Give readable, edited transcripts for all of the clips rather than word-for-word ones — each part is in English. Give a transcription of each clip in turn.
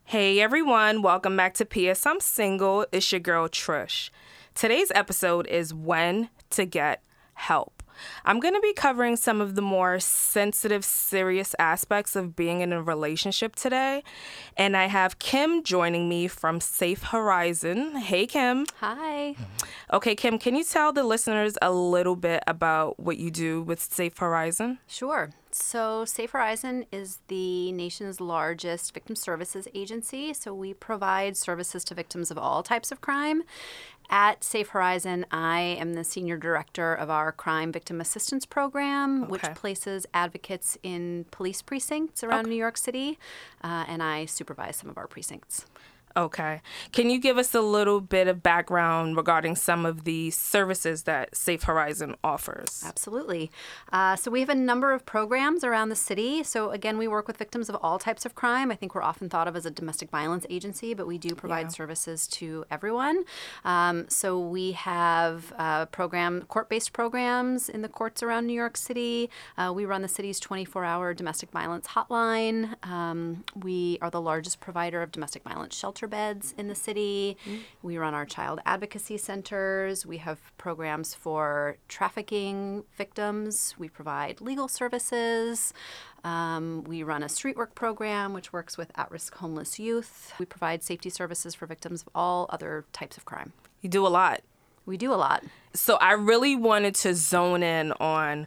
Hey everyone, welcome back to P.S. I'm Single. It's your girl Trish. Today's episode is when to get help. I'm going to be covering some of the more sensitive, serious aspects of being in a relationship today. And I have Kim joining me from Safe Horizon. Hey, Kim. Hi. Okay, Kim, can you tell the listeners a little bit about what you do with Safe Horizon? Sure. So Safe Horizon is the nation's largest victim services agency. So we provide services to victims of all types of crime. At Safe Horizon, I am the senior director of our crime victim assistance program, which places advocates in police precincts around New York City, and I supervise some of our precincts. Okay. Can you give us a little bit of background regarding some of the services that Safe Horizon offers? Absolutely. So we have a number of programs around the city. So again, we work with victims of all types of crime. I think we're often thought of as a domestic violence agency, but we do provide services to everyone. So we have court-based programs in the courts around New York City. We run the city's 24-hour domestic violence hotline. We are the largest provider of domestic violence shelter beds in the city. We run our child advocacy centers. We have programs for trafficking victims. We provide legal services. We run a street work program, which works with at-risk homeless youth. We provide safety services for victims of all other types of crime. You do a lot. We do a lot. So I really wanted to zone in on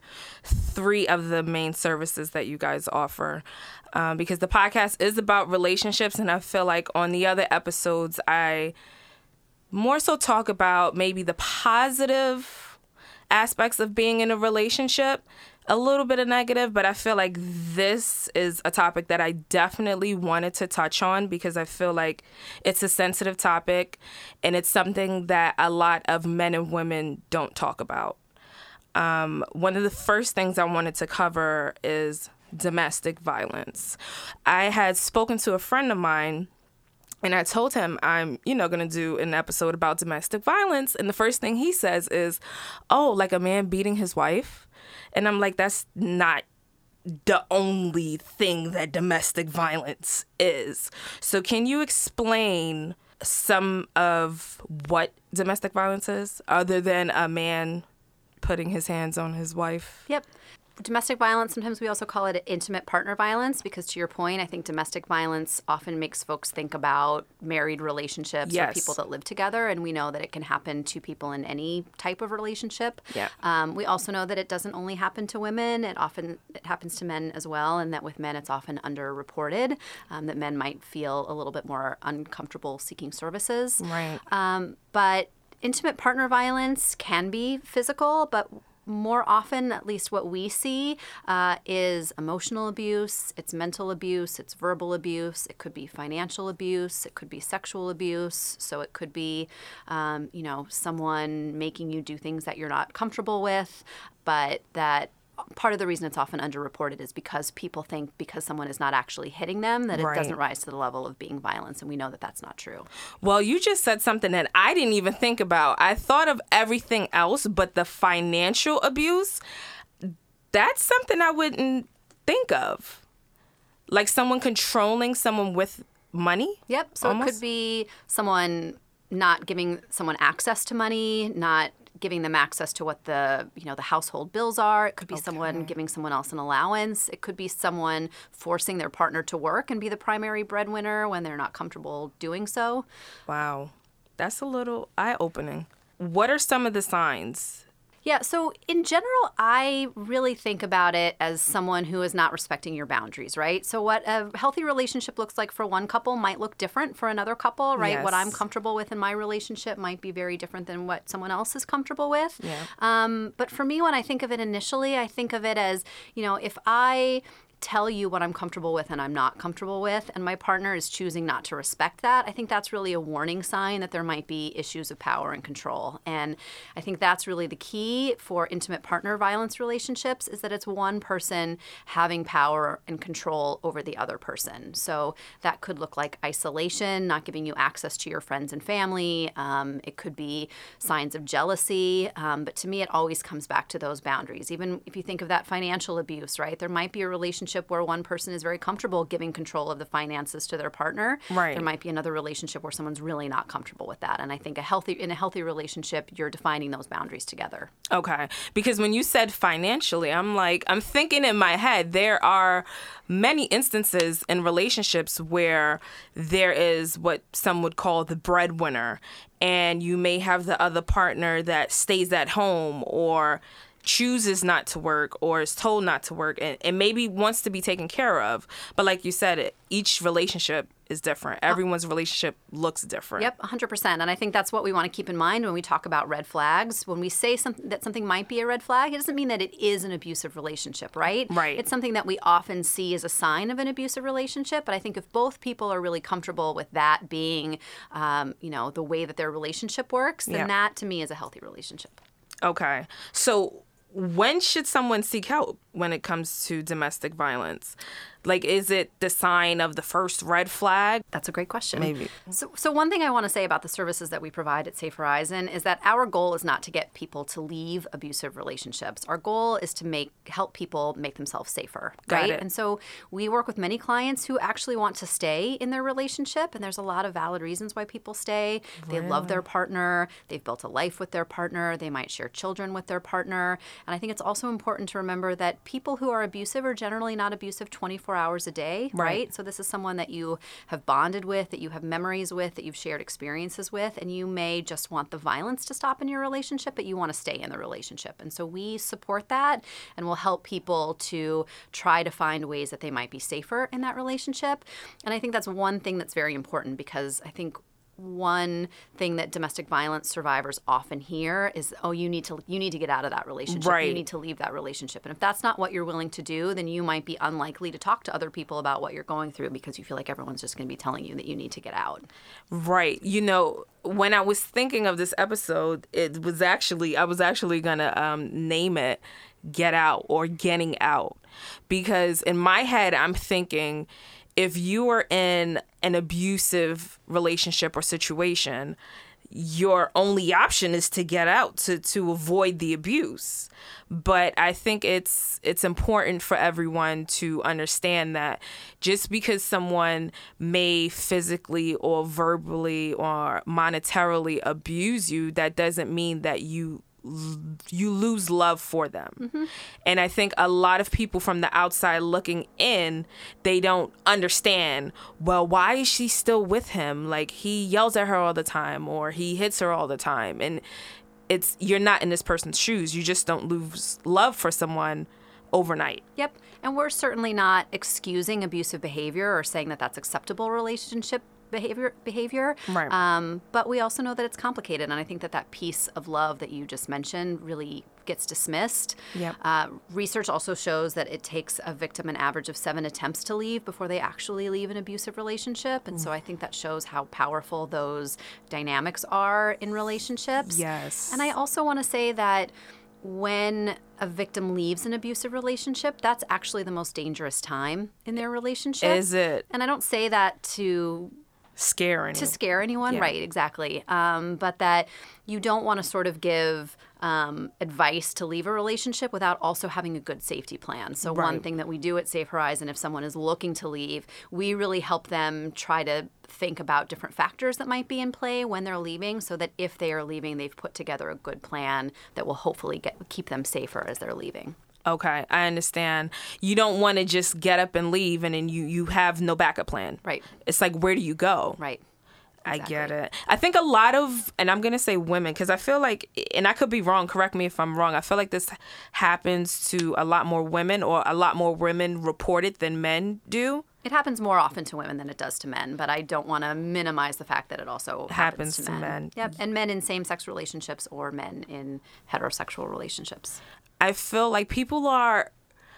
3 of the main services that you guys offer because the podcast is about relationships, and I feel like on the other episodes I more so talk about maybe the positive aspects of being in a relationship, a little bit of negative, but I feel like this is a topic that I definitely wanted to touch on because I feel like it's a sensitive topic and it's something that a lot of men and women don't talk about. One of the first things I wanted to cover is domestic violence. I had spoken to a friend of mine and I told him I'm, going to do an episode about domestic violence. And the first thing he says is, oh, like a man beating his wife? And I'm like, that's not the only thing that domestic violence is. So can you explain some of what domestic violence is other than a man putting his hands on his wife? Yep. Domestic violence, sometimes we also call it intimate partner violence because, to your point, I think domestic violence often makes folks think about married relationships or people that live together, and we know that it can happen to people in any type of relationship. Yeah. We also know that it doesn't only happen to women. It happens to men as well, and that with men it's often underreported, that men might feel a little bit more uncomfortable seeking services. Right. But intimate partner violence can be physical, but more often, at least what we see, is emotional abuse, it's mental abuse, it's verbal abuse, it could be financial abuse, it could be sexual abuse, so it could be, someone making you do things that you're not comfortable with, but that part of the reason it's often underreported is because people think because someone is not actually hitting them that it doesn't rise to the level of being violence, and we know that that's not true. Well, you just said something that I didn't even think about. I thought of everything else, but the financial abuse, that's something I wouldn't think of. Like someone controlling someone with money? Yep. So It could be someone not giving someone access to money, not giving them access to what the household bills are. It could be someone giving someone else an allowance. It could be someone forcing their partner to work and be the primary breadwinner when they're not comfortable doing so. Wow. That's a little eye-opening. What are some of the signs? Yeah, so in general, I really think about it as someone who is not respecting your boundaries, right? So what a healthy relationship looks like for one couple might look different for another couple, right? Yes. What I'm comfortable with in my relationship might be very different than what someone else is comfortable with. Yeah. But for me, when I think of it initially, I think of it as, if I tell you what I'm comfortable with and I'm not comfortable with, and my partner is choosing not to respect that, I think that's really a warning sign that there might be issues of power and control. And I think that's really the key for intimate partner violence relationships, is that it's one person having power and control over the other person. So that could look like isolation, not giving you access to your friends and family. It could be signs of jealousy. But to me, it always comes back to those boundaries. Even if you think of that financial abuse, right? There might be a relationship relationship where one person is very comfortable giving control of the finances to their partner. Right. There might be another relationship where someone's really not comfortable with that. And I think in a healthy relationship, you're defining those boundaries together. Okay. Because when you said financially, I'm thinking in my head, there are many instances in relationships where there is what some would call the breadwinner, and you may have the other partner that stays at home or chooses not to work or is told not to work and maybe wants to be taken care of. But like you said, each relationship is different. Everyone's relationship looks different. Yep, 100%. And I think that's what we want to keep in mind when we talk about red flags. When we say that something might be a red flag, it doesn't mean that it is an abusive relationship, right? Right. It's something that we often see as a sign of an abusive relationship. But I think if both people are really comfortable with that being, the way that their relationship works, then that to me is a healthy relationship. Okay. So when should someone seek help when it comes to domestic violence? Like, is it the sign of the first red flag? That's a great question. Maybe. So one thing I want to say about the services that we provide at Safe Horizon is that our goal is not to get people to leave abusive relationships. Our goal is to help people make themselves safer, right? Got it. And so we work with many clients who actually want to stay in their relationship, and there's a lot of valid reasons why people stay. They love their partner. They've built a life with their partner. They might share children with their partner. And I think it's also important to remember that people who are abusive are generally not abusive 24 hours a day, right? So this is someone that you have bonded with, that you have memories with, that you've shared experiences with, and you may just want the violence to stop in your relationship, but you want to stay in the relationship. And so we support that and will help people to try to find ways that they might be safer in that relationship. And I think that's one thing that's very important, because I think one thing that domestic violence survivors often hear is, oh, you need to get out of that relationship. Right. You need to leave that relationship. And if that's not what you're willing to do, then you might be unlikely to talk to other people about what you're going through, because you feel like everyone's just going to be telling you that you need to get out. Right. When I was thinking of this episode, I was actually going to name it Get Out or Getting Out, because in my head, I'm thinking, if you are in an abusive relationship or situation, your only option is to get out to avoid the abuse. But I think it's important for everyone to understand that just because someone may physically or verbally or monetarily abuse you, that doesn't mean that you lose love for them. Mm-hmm. And I think a lot of people from the outside looking in, they don't understand, well, why is she still with him? Like, he yells at her all the time, or he hits her all the time. And you're not in this person's shoes. You just don't lose love for someone overnight. Yep. And we're certainly not excusing abusive behavior or saying that that's acceptable relationship behavior. Right. But we also know that it's complicated. And I think that piece of love that you just mentioned really gets dismissed. Yep. Research also shows that it takes a victim an average of 7 attempts to leave before they actually leave an abusive relationship. And so I think that shows how powerful those dynamics are in relationships. Yes. And I also want to say that when a victim leaves an abusive relationship, that's actually the most dangerous time in their relationship. Is it? And I don't say that to scare anyone. Yeah. Right, exactly. But that you don't want to sort of give advice to leave a relationship without also having a good safety plan. So Right. one thing that we do at Safe Horizon, if someone is looking to leave, we really help them try to think about different factors that might be in play when they're leaving, so that if they are leaving, they've put together a good plan that will hopefully keep them safer as they're leaving. Okay, I understand. You don't want to just get up and leave and then you have no backup plan. Right. It's like, where do you go? Right. I Exactly. get it. I think a lot of, and I'm going to say women, because I feel like, and I could be wrong, correct me if I'm wrong, I feel like this happens to a lot more women, or a lot more women report it than men do. It happens more often to women than it does to men, but I don't want to minimize the fact that it also happens to men. Yep, and men in same-sex relationships or men in heterosexual relationships. I feel like people are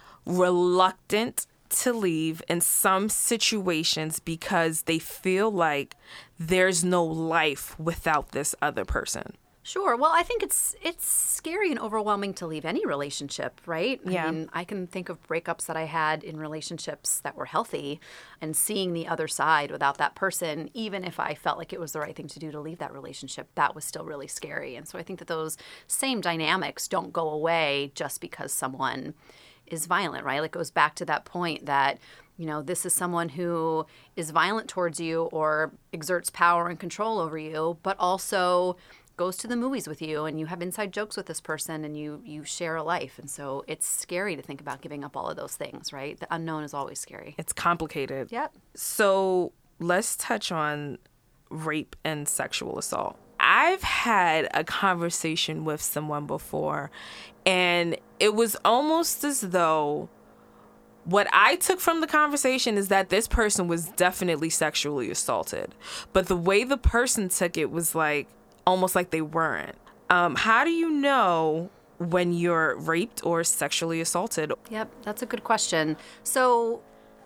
reluctant to leave in some situations because they feel like there's no life without this other person. Sure. Well, I think it's scary and overwhelming to leave any relationship, right? Yeah. I mean, I can think of breakups that I had in relationships that were healthy, and seeing the other side without that person, even if I felt like it was the right thing to do to leave that relationship, that was still really scary. And so I think that those same dynamics don't go away just because someone is violent, right? It goes back to that point that, this is someone who is violent towards you or exerts power and control over you, but also goes to the movies with you and you have inside jokes with this person and you share a life. And so it's scary to think about giving up all of those things, right? The unknown is always scary. It's complicated. Yep. So let's touch on rape and sexual assault. I've had a conversation with someone before, and it was almost as though what I took from the conversation is that this person was definitely sexually assaulted. But the way the person took it was like, almost like they weren't. How do you know when you're raped or sexually assaulted? Yep, that's a good question. So,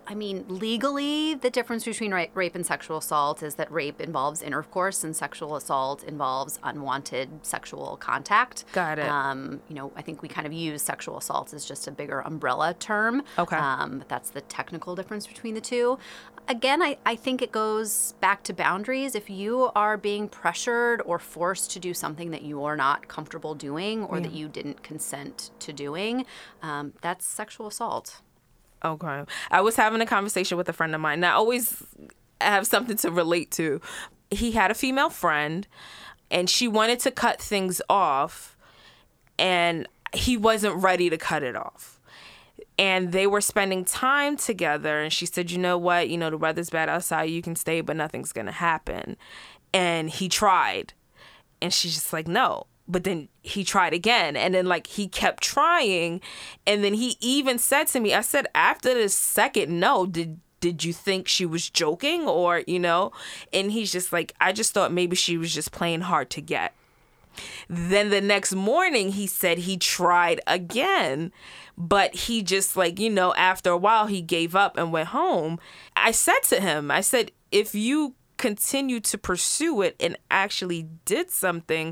legally, the difference between rape and sexual assault is that rape involves intercourse and sexual assault involves unwanted sexual contact. Got it. I think we kind of use sexual assault as just a bigger umbrella term. Okay. But that's the technical difference between the two. Again, I think it goes back to boundaries. If you are being pressured or forced to do something that you are not comfortable doing or that you didn't consent to doing, that's sexual assault. Okay. I was having a conversation with a friend of mine, and I always have something to relate to. He had a female friend, and she wanted to cut things off, and he wasn't ready to cut it off. And they were spending time together, and she said, you know what? The weather's bad outside. You can stay, but nothing's going to happen. And he tried, and she's just like, no. But then he tried again, and then he kept trying, and then he even said to me, I said, after the second no, did you think she was joking or, and he's just like, I just thought maybe she was just playing hard to get. Then the next morning he said he tried again, but he just after a while he gave up and went home. I said to him, if you continue to pursue it and actually did something,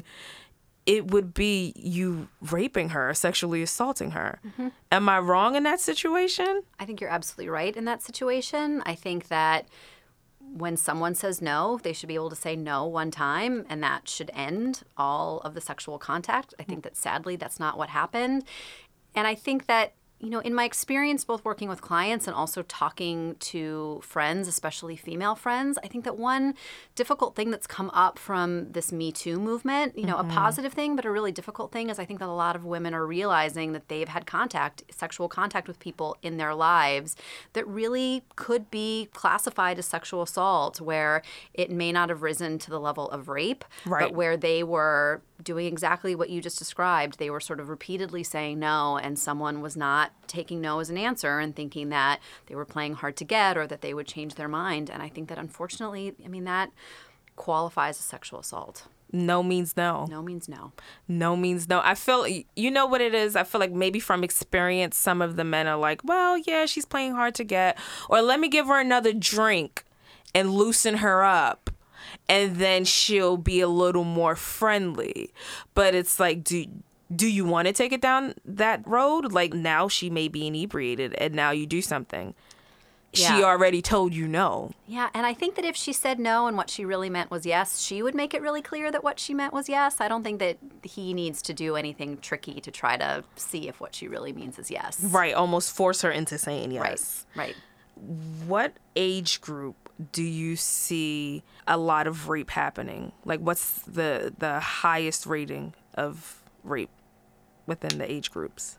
it would be you raping her, sexually assaulting her. Mm-hmm. Am I wrong in that situation? I think you're absolutely right in that situation. I think that when someone says no, they should be able to say no one time, and that should end all of the sexual contact. I think that sadly that's not what happened. And I think that, in my experience, both working with clients and also talking to friends, especially female friends, I think that one difficult thing that's come up from this Me Too movement, a positive thing, but a really difficult thing is I think that a lot of women are realizing that they've had sexual contact with people in their lives that really could be classified as sexual assault, where it may not have risen to the level of rape, right, but where they were doing exactly what you just described. They were sort of repeatedly saying no, and someone was not taking no as an answer and thinking that they were playing hard to get or that they would change their mind. And I think that unfortunately, that qualifies as sexual assault. No means no. No means no. No means no. I feel, what it is? I feel like maybe from experience, some of the men are like, well, yeah, she's playing hard to get, or let me give her another drink and loosen her up, and then she'll be a little more friendly. But it's like, do you want to take it down that road? Now she may be inebriated and now you do something. Yeah. She already told you no. Yeah, and I think that if she said no and what she really meant was yes, she would make it really clear that what she meant was yes. I don't think that he needs to do anything tricky to try to see if what she really means is yes. Right, almost force her into saying yes. Right. What age group do you see a lot of rape happening? What's the highest rating of rape within the age groups?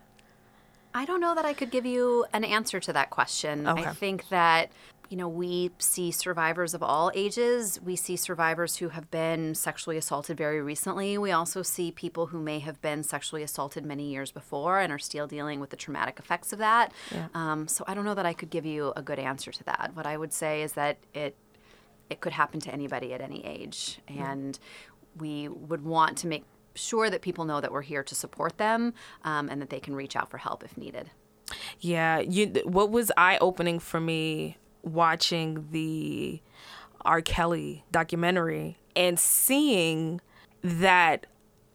I don't know that I could give you an answer to that question. Okay. I think that, we see survivors of all ages. We see survivors who have been sexually assaulted very recently. We also see people who may have been sexually assaulted many years before and are still dealing with the traumatic effects of that. Yeah. So I don't know that I could give you a good answer to that. What I would say is that it could happen to anybody at any age. And we would want to make sure that people know that we're here to support them and that they can reach out for help if needed. Yeah. What was eye-opening for me watching the R. Kelly documentary and seeing that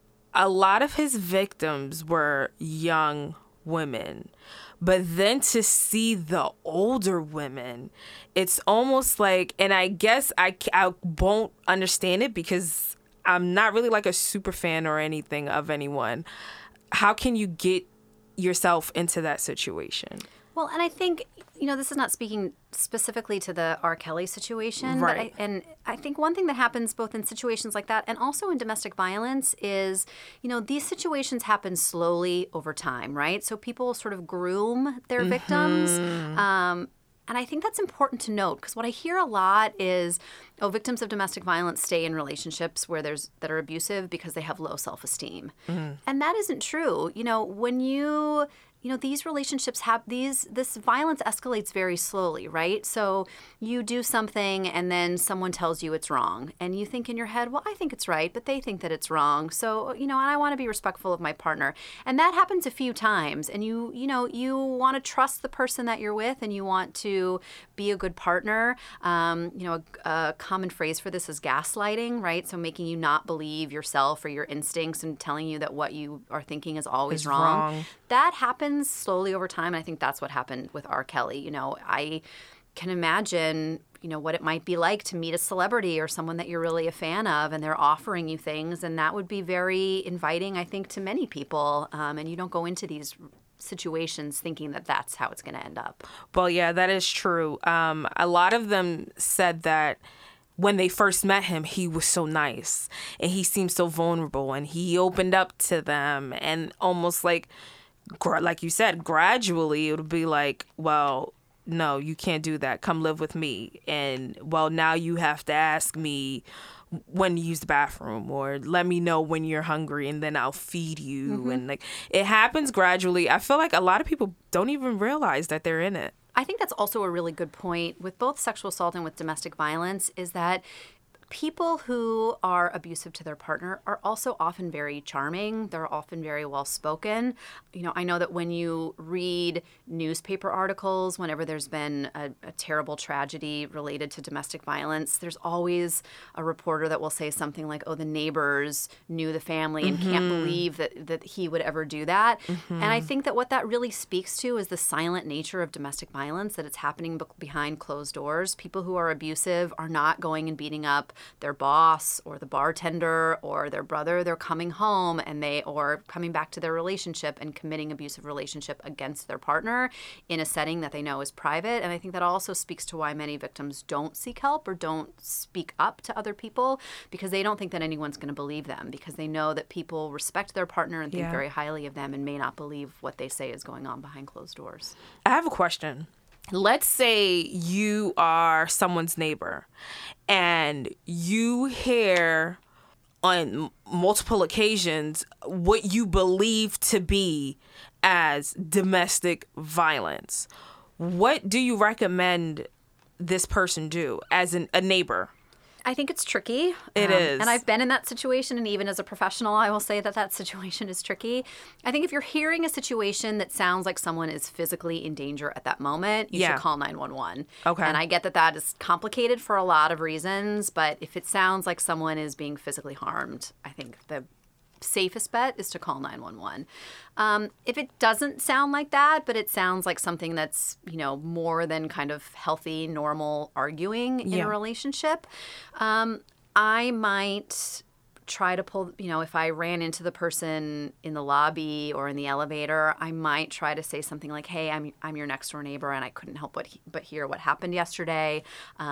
a lot of his victims were young women. But then to see the older women, it's almost like, and I guess I won't understand it because I'm not really a super fan or anything of anyone. How can you get yourself into that situation. Well, and I think, this is not speaking specifically to the R. Kelly situation. Right. But I think one thing that happens both in situations like that and also in domestic violence is, these situations happen slowly over time, right? So people sort of groom their victims. And I think that's important to note because what I hear a lot is, victims of domestic violence stay in relationships that are abusive because they have low self-esteem. And that isn't true. When these relationships this violence escalates very slowly, right? So you do something and then someone tells you it's wrong. And you think in your head, well, I think it's right, but they think that it's wrong. So, and I want to be respectful of my partner. And that happens a few times. And you want to trust the person that you're with and you want to be a good partner. A common phrase for this is gaslighting, right? So making you not believe yourself or your instincts and telling you that what you are thinking is always wrong. That happens slowly over time. And I think that's what happened with R. Kelly. I can imagine, what it might be like to meet a celebrity or someone that you're really a fan of and they're offering you things. And that would be very inviting, I think, to many people. And you don't go into these situations thinking that that's how it's going to end up. Well, yeah, that is true. A lot of them said that when they first met him, he was so nice and he seemed so vulnerable and he opened up to them and almost like you said, gradually it would be like, well, no, you can't do that. Come live with me. And, well, now you have to ask me when to use the bathroom or let me know when you're hungry and then I'll feed you. And it happens gradually. I feel like a lot of people don't even realize that they're in it. I think that's also a really good point with both sexual assault and with domestic violence is that people who are abusive to their partner are also often very charming. They're often very well-spoken. I know that when you read newspaper articles, whenever there's been a terrible tragedy related to domestic violence, there's always a reporter that will say something like, oh, the neighbors knew the family and can't believe that he would ever do that. And I think that what that really speaks to is the silent nature of domestic violence, that it's happening behind closed doors. People who are abusive are not going and beating up their boss or the bartender or their brother. They're coming home or coming back to their relationship and committing abusive relationship against their partner in a setting that they know is private. And I think that also speaks to why many victims don't seek help or don't speak up to other people because they don't think that anyone's going to believe them because they know that people respect their partner and think very highly of them and may not believe what they say is going on behind closed doors. I have a question. Let's say you are someone's neighbor and you hear on multiple occasions what you believe to be as domestic violence. What do you recommend this person do as a neighbor? I think it's tricky. It is. And I've been in that situation, and even as a professional, I will say that situation is tricky. I think if you're hearing a situation that sounds like someone is physically in danger at that moment, you should call 911. Okay. And I get that is complicated for a lot of reasons, but if it sounds like someone is being physically harmed, I think the safest bet is to call 911. If it doesn't sound like that, but it sounds like something that's, more than kind of healthy, normal arguing in a relationship, I might try to pull, if I ran into the person in the lobby or in the elevator, I might try to say something like, hey, I'm your next door neighbor and I couldn't help but hear what happened yesterday.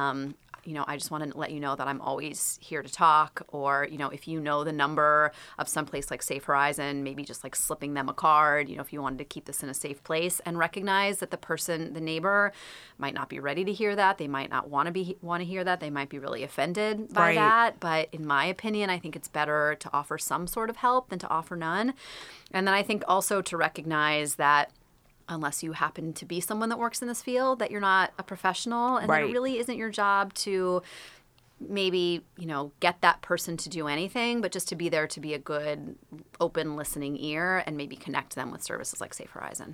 I just want to let you know that I'm always here to talk. Or, if you know the number of someplace like Safe Horizon, maybe just like slipping them a card, if you wanted to keep this in a safe place and recognize that the neighbor might not be ready to hear that. They might not want to hear that. They might be really offended by that. But in my opinion, I think it's better to offer some sort of help than to offer none. And then I think also to recognize that unless you happen to be someone that works in this field, that you're not a professional and that it really isn't your job to maybe, get that person to do anything, but just to be there to be a good, open, listening ear and maybe connect them with services like Safe Horizon.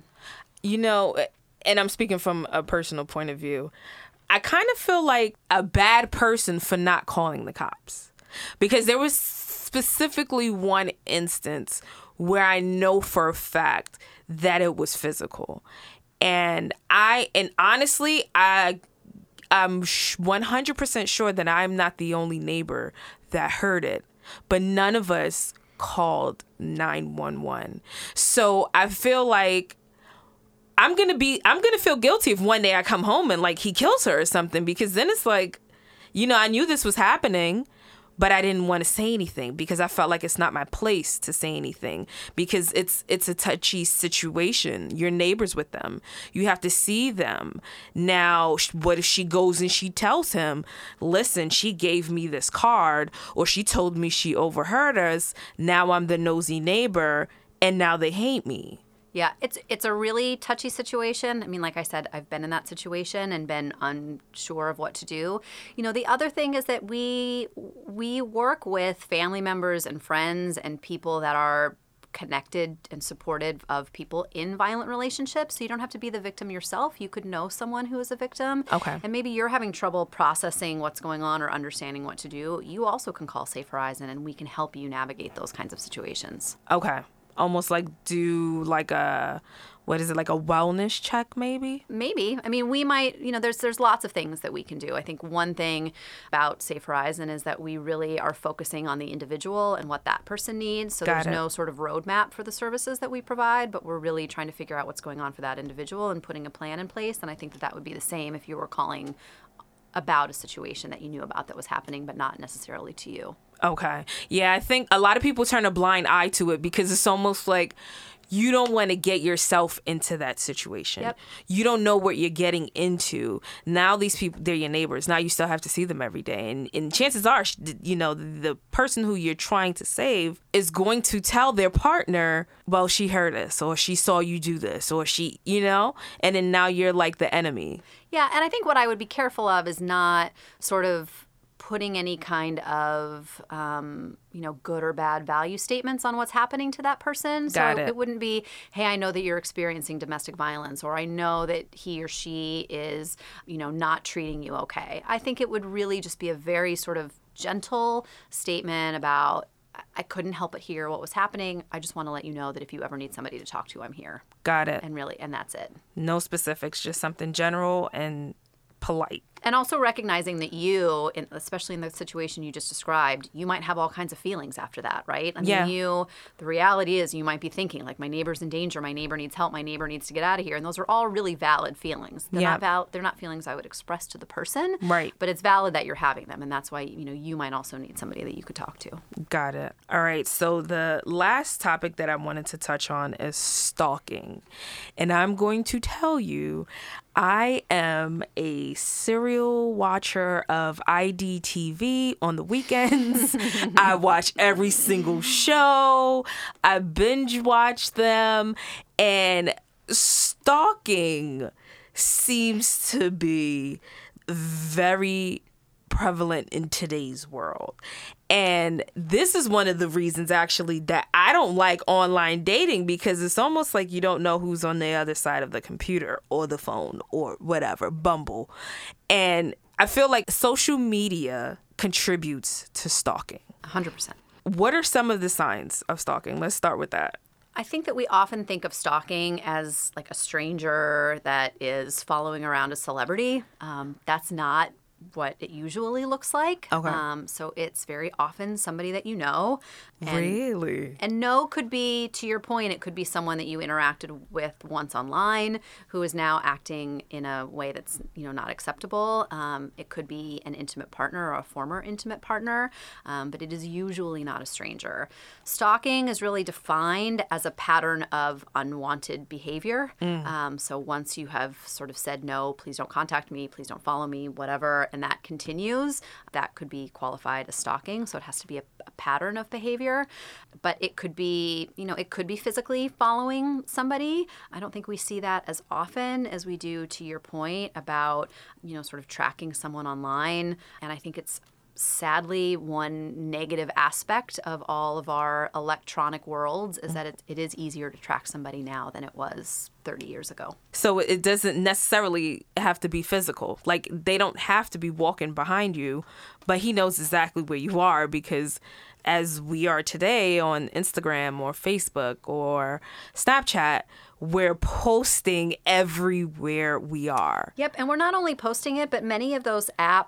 And I'm speaking from a personal point of view, I kind of feel like a bad person for not calling the cops because there was specifically one instance where I know for a fact that it was physical. And honestly, I'm 100% sure that I'm not the only neighbor that heard it. But none of us called 911. So I feel like I'm going to feel guilty if one day I come home and like he kills her or something, because then it's like, I knew this was happening, but I didn't want to say anything because I felt like it's not my place to say anything, because it's a touchy situation. You're neighbors with them. You have to see them. Now, what if she goes and she tells him, listen, she gave me this card, or she told me she overheard us. Now I'm the nosy neighbor, and now they hate me. Yeah, it's a really touchy situation. I mean, like I said, I've been in that situation and been unsure of what to do. The other thing is that we work with family members and friends and people that are connected and supportive of people in violent relationships. So you don't have to be the victim yourself. You could know someone who is a victim. Okay. And maybe you're having trouble processing what's going on or understanding what to do. You also can call Safe Horizon, and we can help you navigate those kinds of situations. Okay. Almost like do like a wellness check maybe? Maybe. I mean, we might, there's lots of things that we can do. I think one thing about Safe Horizon is that we really are focusing on the individual and what that person needs. So there's no sort of roadmap for the services that we provide, but we're really trying to figure out what's going on for that individual and putting a plan in place. And I think that would be the same if you were calling about a situation that you knew about that was happening, but not necessarily to you. Okay. Yeah, I think a lot of people turn a blind eye to it because it's almost like you don't want to get yourself into that situation. Yep. You don't know what you're getting into. Now these people, they're your neighbors. Now you still have to see them every day. And chances are, the person who you're trying to save is going to tell their partner, well, she heard us, or she saw you do this, or she, and then now you're like the enemy. Yeah, and I think what I would be careful of is not sort of putting any kind of, good or bad value statements on what's happening to that person. So it wouldn't be, hey, I know that you're experiencing domestic violence, or I know that he or she is, not treating you okay. I think it would really just be a very sort of gentle statement about, I couldn't help but hear what was happening. I just want to let you know that if you ever need somebody to talk to, I'm here. Got it. And that's it. No specifics, just something general and polite. And also recognizing that you, especially in the situation you just described, you might have all kinds of feelings after that, right? I mean, the reality is you might be thinking, like, my neighbor's in danger, my neighbor needs help, my neighbor needs to get out of here. And those are all really valid feelings. They're not feelings I would express to the person. Right. But it's valid that you're having them. And that's why, you might also need somebody that you could talk to. Got it. All right. So the last topic that I wanted to touch on is stalking. And I'm going to tell you, I am a serial watcher of IDTV on the weekends. I watch every single show. I binge watch them. And stalking seems to be very prevalent in today's world. And this is one of the reasons actually that I don't like online dating, because it's almost like you don't know who's on the other side of the computer or the phone or whatever, Bumble. And I feel like social media contributes to stalking. 100%. What are some of the signs of stalking? Let's start with that. I think that we often think of stalking as like a stranger that is following around a celebrity. That's not what it usually looks like. Okay. So it's very often somebody that you know. Really? And no could be, to your point, it could be someone that you interacted with once online who is now acting in a way that's, not acceptable. It could be an intimate partner or a former intimate partner, but it is usually not a stranger. Stalking is really defined as a pattern of unwanted behavior. So once you have sort of said, no, please don't contact me, please don't follow me, whatever, and that continues, that could be qualified as stalking. So it has to be a pattern of behavior, but it could be, it could be physically following somebody. I don't think we see that as often as we do, to your point about, sort of tracking someone online. And I think it's sadly one negative aspect of all of our electronic worlds is that it is easier to track somebody now than it was 30 years ago. So it doesn't necessarily have to be physical. Like, they don't have to be walking behind you, but he knows exactly where you are, because as we are today on Instagram or Facebook or Snapchat, we're posting everywhere we are. Yep, and we're not only posting it, but many of those apps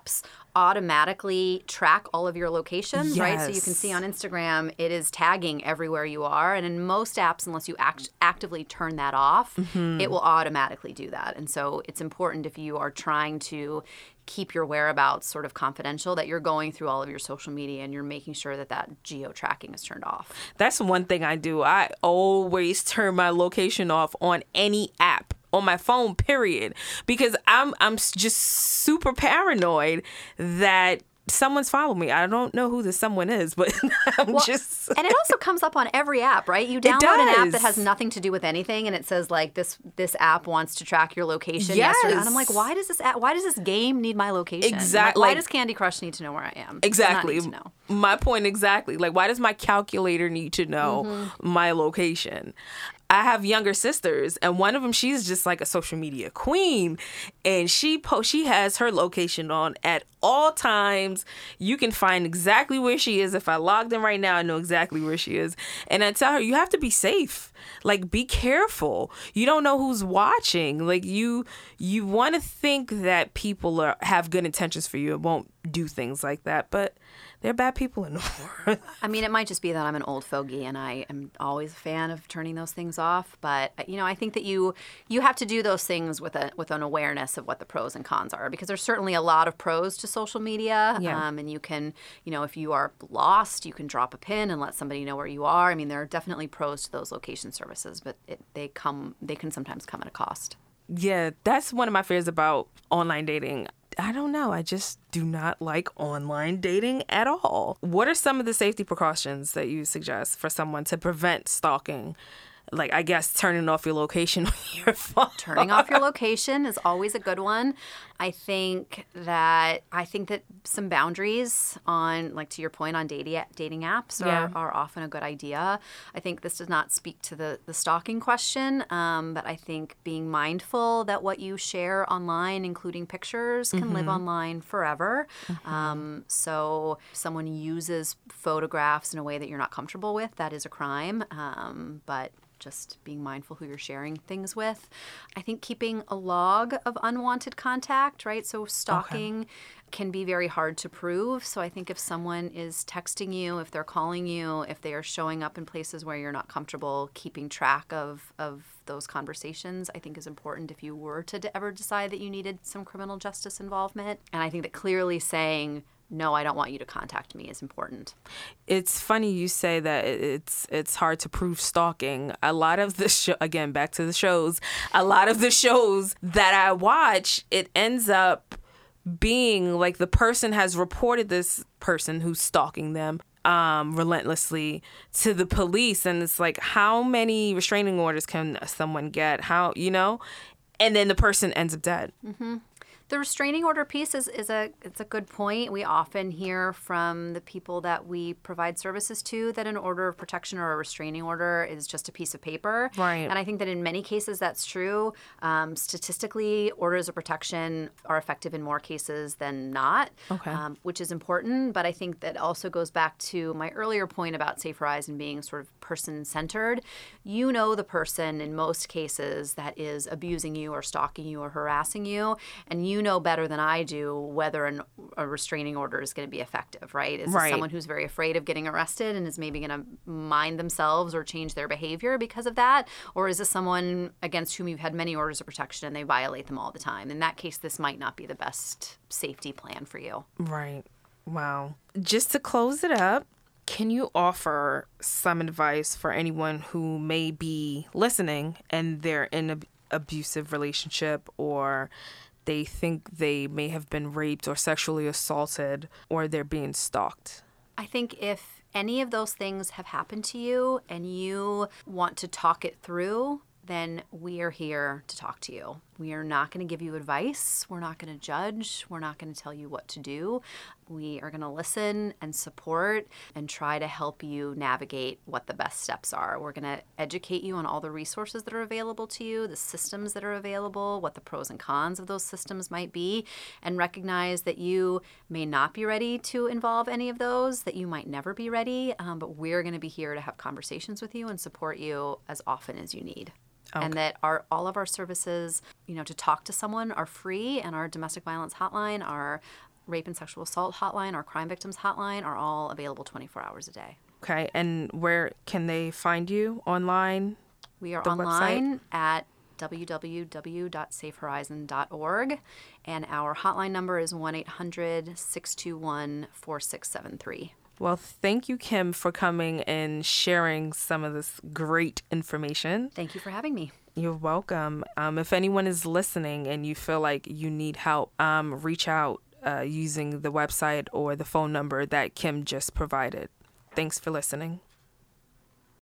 automatically track all of your locations, right? So you can Yes. see on Instagram, it is tagging everywhere you are. And in most apps, unless you actively turn that off, it will automatically do that. And so it's important if you are trying to keep your whereabouts sort of confidential that you're going through all of your social media and you're making sure that that geo-tracking is turned off. That's one thing I do. I always turn my location off on any app on my phone, period, because I'm just super paranoid that someone's following me. I don't know who the someone is, but I'm just. And it also comes up on every app, right? You download an app that does. has nothing to do with anything, and it says like this app wants to track your location. Yes. Yesterday. And I'm like, why does this game need my location? Exactly. Why does Candy Crush need to know where I am? Exactly. Does not need to know. My point exactly. Like, why does my calculator need to know my location? I have younger sisters, and one of them, she's just like a social media queen, and she has her location on at all times. You can find exactly where she is. If I logged in right now, I know exactly where she is. And I tell her, you have to be safe. Like, be careful. You don't know who's watching. Like, you want to think that people have good intentions for you and won't do things like that, but there are bad people in the world. I mean, it might just be that I'm an old fogey and I am always a fan of turning those things off. But, I think that you have to do those things with an awareness of what the pros and cons are, because there's certainly a lot of pros to social media. Yeah. And you can, if you are lost, you can drop a pin and let somebody know where you are. I mean, there are definitely pros to those location services, but they can sometimes come at a cost. Yeah, that's one of my fears about online dating. I don't know. I just do not like online dating at all. What are some of the safety precautions that you suggest for someone to prevent stalking? Like, I guess turning off your location on your phone. Turning off your location is always a good one. I think that some boundaries on, like, to your point, on dating apps are often a good idea. I think this does not speak to the stalking question, but I think being mindful that what you share online, including pictures, can live online forever. So if someone uses photographs in a way that you're not comfortable with, that is a crime. But just being mindful who you're sharing things with. I think keeping a log of unwanted contact, right? So stalking can be very hard to prove. So I think if someone is texting you, if they're calling you, if they are showing up in places where you're not comfortable, keeping track of those conversations, I think is important if you were to ever decide that you needed some criminal justice involvement. And I think that clearly saying, no, I don't want you to contact me is important. It's funny you say that it's hard to prove stalking. A lot of the again, back to the shows, a lot of the shows that I watch, it ends up being like the person has reported this person who's stalking them relentlessly to the police. And it's like, how many restraining orders can someone get? And then the person ends up dead. Mm-hmm. The restraining order piece it's a good point. We often hear from the people that we provide services to that an order of protection or a restraining order is just a piece of paper. Right. And I think that in many cases that's true. Statistically, orders of protection are effective in more cases than not, which is important. But I think that also goes back to my earlier point about Safer Eyes and being sort of person-centered. You know the person in most cases that is abusing you or stalking you or harassing you, and you know better than I do whether a restraining order is going to be effective, right? Is this someone who's very afraid of getting arrested and is maybe going to mind themselves or change their behavior because of that? Or is this someone against whom you've had many orders of protection and they violate them all the time? In that case, this might not be the best safety plan for you. Right. Wow. Just to close it up, can you offer some advice for anyone who may be listening and they're in an abusive relationship, or they think they may have been raped or sexually assaulted, or they're being stalked? I think if any of those things have happened to you and you want to talk it through, then we are here to talk to you. We are not going to give you advice. We're not going to judge. We're not going to tell you what to do. We are going to listen and support and try to help you navigate what the best steps are. We're going to educate you on all the resources that are available to you, the systems that are available, what the pros and cons of those systems might be, and recognize that you may not be ready to involve any of those, that you might never be ready, but we're going to be here to have conversations with you and support you as often as you need. Okay. And that all of our services, to talk to someone are free, and our domestic violence hotline, our rape and sexual assault hotline, our crime victims hotline are all available 24 hours a day. Okay. And where can they find you online? We are The online website? at www.safehorizon.org, and our hotline number is 1-800-621-4673. Well, thank you, Kim, for coming and sharing some of this great information. Thank you for having me. You're welcome. If anyone is listening and you feel like you need help, reach out using the website or the phone number that Kim just provided. Thanks for listening.